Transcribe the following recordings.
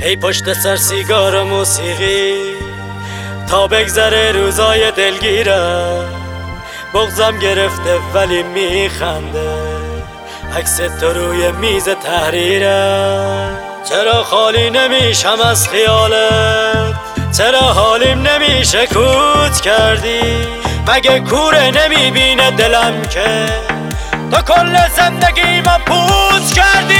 ای پشت سر سیگار و موسیقی تا بگذره روزای دلگیرم. بغضم گرفته ولی میخنده عکس تو روی میز تحریرم. چرا خالی نمیشم از خیالت؟ چرا حالیم نمیشه کوت کردی؟ مگه کوره نمیبینه دلم که تو کل زندگی ما پوت کردی؟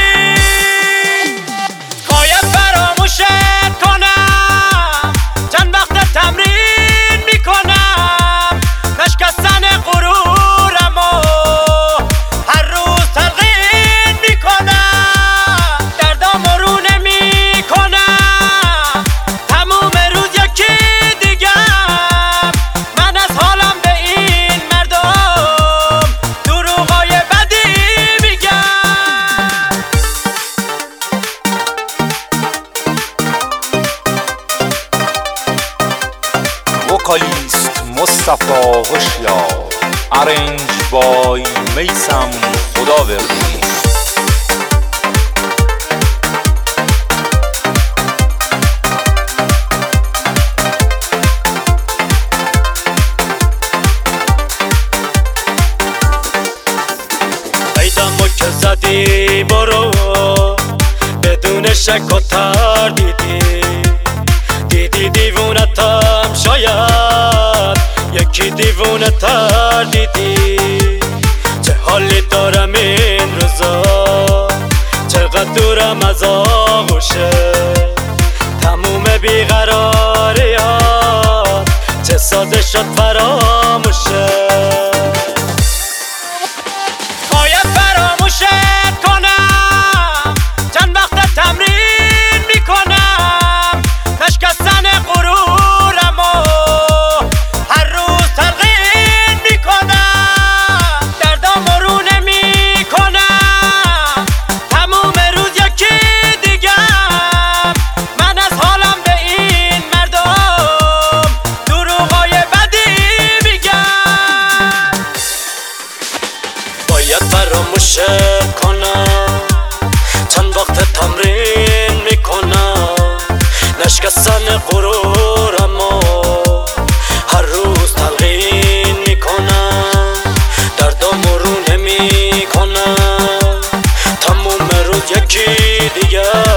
باید فراموشت کنم، چند وقت تمرین میکنم نشکستن غرورم و هر روز تلقین میکنم. دردام رو نمیکنم تموم روز یکی دیگم. من از حالم به این مردم دروغای بدی میگم. وکالیست مصطفی هوشیار، ارنج بای میثم خداوردی. ایدمو که زدی برو بدون شک و تردیدی، دیدی دیوونتم شاید یکی دیوونه تر دیدی. چه حالی دارم این روزا، چقدر دورم از آغوشه تموم بیقراریات، چه ساده شد فراموشه. باید فراموشت کنم، چند وقت تمرین میکنم نشکستن غرورم و هر روز تلقین میکنم. دردام رو نمیکنم تموم روز یکی دیگم. من از حالم به این مردم دروغای بدی میگم. باید فراموشت کنم، چند وقت تمرین میکنم نشکستن غرورم و هر روز تلقین میکنم. دردام رو نمیکنم تموم روز یکی دیگه.